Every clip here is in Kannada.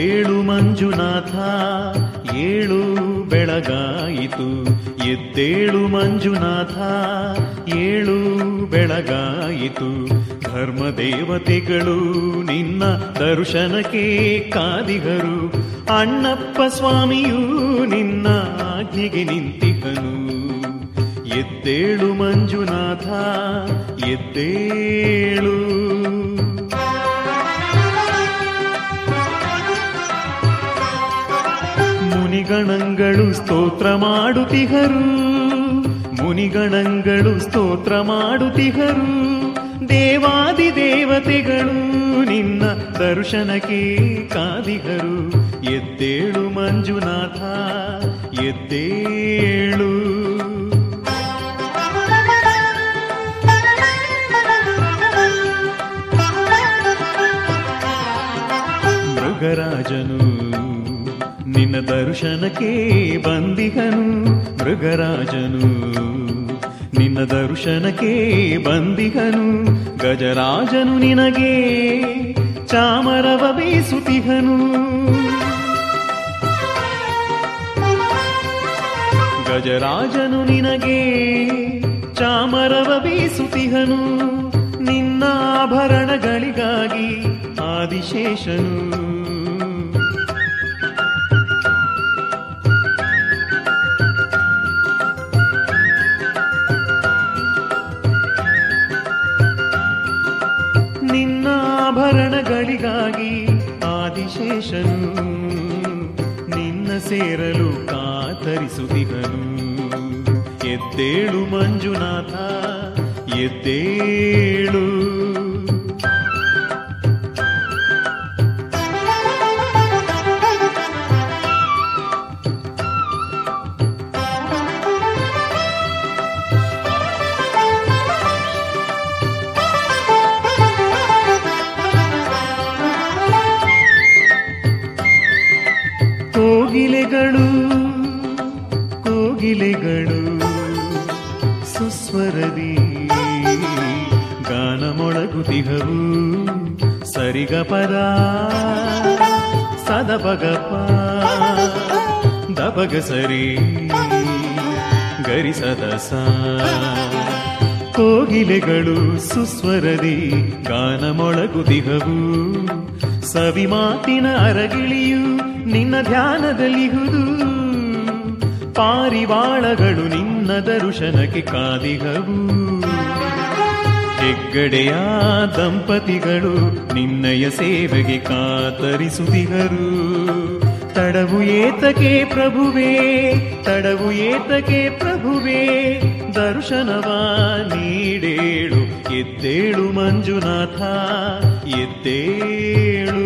ಎದ್ದೇಳು ಮಂಜುನಾಥ ಏಳು ಬೆಳಗಾಯಿತು. ಎದ್ದೇಳು ಮಂಜುನಾಥ ಏಳು ಬೆಳಗಾಯಿತು. ಧರ್ಮದೇವತೆಗಳು ನಿನ್ನ ದರ್ಶನಕ್ಕೆ ಕಾದಿಗರು. ಅಣ್ಣಪ್ಪ ಸ್ವಾಮಿಯೂ ನಿನ್ನ ಆಜ್ಞೆಗೆ ನಿಂತಿಹನು. ಎದ್ದೇಳು ಮಂಜುನಾಥ ಎದ್ದೇಳು. ಮುನಿಗಣಗಳು ಸ್ತೋತ್ರ ಮಾಡುತ್ತಿಹರು. ಮುನಿಗಣಗಳು ಸ್ತೋತ್ರ ಮಾಡುತ್ತಿಹರು. ದೇವಾದಿ ದೇವತೆಗಳು ನಿನ್ನ ದರ್ಶನಕ್ಕೆ ಕಾದಿಗರು. ಎದ್ದೇಳು ಮಂಜುನಾಥ ಎದ್ದೇಳು. ಮೃಗರಾಜನು ನಿನ್ನ ದರ್ಶನಕ್ಕೆ ಬಂದಿಹನು. ಮೃಗರಾಜನು ನಿನ್ನ ದರ್ಶನಕ್ಕೆ ಬಂದಿಹನು. ಗಜರಾಜನು ನಿನಗೆ ಚಾಮರವ ಬೀಸುತ್ತಿಹನು. ಗಜರಾಜನು ನಿನಗೆ ಚಾಮರವ ಬೀಸುತ್ತಿಹನು. ನಿನ್ನ ಆಭರಣಗಳಿಗಾಗಿ ಆದಿಶೇಷನು. ನಿನ್ನ ಆಭರಣಗಳಿಗಾಗಿ ಆದಿಶೇಷನು ನಿನ್ನ ಸೇರಲು ಕಾತರಿಸುತ್ತಿಹನು. ಎದ್ದೇಳು ಮಂಜುನಾಥ ಎದ್ದೇಳು. ಕೋಗಿಲೆಗಳು ಕೋಗಿಲೆಗಳು ಸುಸ್ವರದಿ ಗಾನ ಮೊಳಗುತಿಹವು. ಸರಿಗಪದ ಸದಪಗಪ ದಪಗ ಸರಿ ಗರಿಸದಸ. ಕೋಗಿಲೆಗಳು ಸುಸ್ವರದಿ ಗಾನ ಮೊಳಗುತಿಹವು. ಸವಿ ಮಾತಿನ ಅರಗಿಳಿಯು ನಿನ್ನ ಧ್ಯಾನದಲ್ಲಿಹುದು. ಪಾರಿವಾಳಗಳು ನಿನ್ನ ದರ್ಶನಕ್ಕೆ ಕಾದಿಹವು. ಹೆಗ್ಗಡೆಯ ದಂಪತಿಗಳು ನಿನ್ನಯ ಸೇವೆಗೆ ಕಾತರಿಸುತ್ತಿಹರು. ತಡವು ಏತಕೆ ಪ್ರಭುವೇ ತಡವು ಏತಕೆ ಪ್ರಭುವೇ ದರ್ಶನವ ನೀಡೇಳು. ಎದ್ದೇಳು ಮಂಜುನಾಥ ಎದ್ದೇಳು.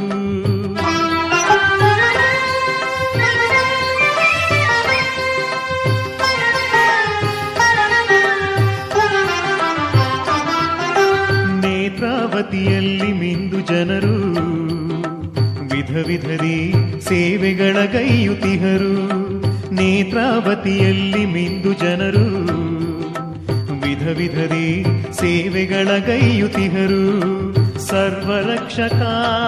ನೇತ್ರಾವತಿಯಲ್ಲಿ ಮಿಂದು ಜನರು ವಿಧ ವಿಧದಿ ಸೇವೆಗಳ ಗೈಯುತಿಹರು. ನೇತ್ರಾವತಿಯಲ್ಲಿ ಮಿಂದು ಜನರು ವಿಧ ವಿಧದಿ ಸೇವೆಗಳ ಗೈಯುತಿಹರು. ಸರ್ವರಕ್ಷಕ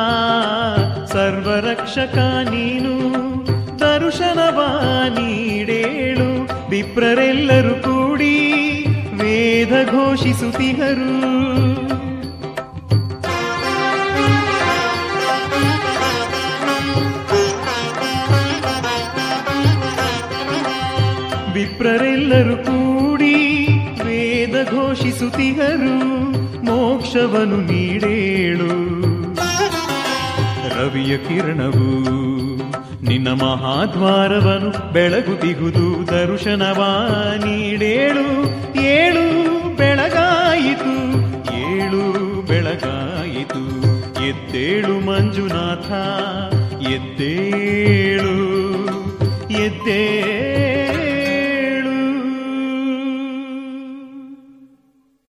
ಸರ್ವರಕ್ಷಕ ನೀನು ದರ್ಶನವ ನೀಡೇಳು. ವಿಪ್ರರೆಲ್ಲರೂ ಕೂಡಿ ವೇದ ಘೋಷಿಸುತ್ತಿಹರು. ವಿಪ್ರರೆಲ್ಲರೂ ಕೂಡಿ ವೇದ ಘೋಷಿಸುತ್ತಿಹರು. ಮೋಕ್ಷವನ್ನು ನೀಡೇಳು. ರವಿಯ ಕಿರಣವು ನಿನ್ನ ಮಹಾದ್ವಾರವನ್ನು ಬೆಳಗುತ್ತಿಹುದು. ದರ್ಶನವ ನೀಡೇಳು. ಏಳು ಬೆಳಗಾಯಿತು ಏಳು ಬೆಳಗಾಯಿತು. ಎದ್ದೇಳು ಮಂಜುನಾಥ ಎದ್ದೇಳು ಎದ್ದೇಳು.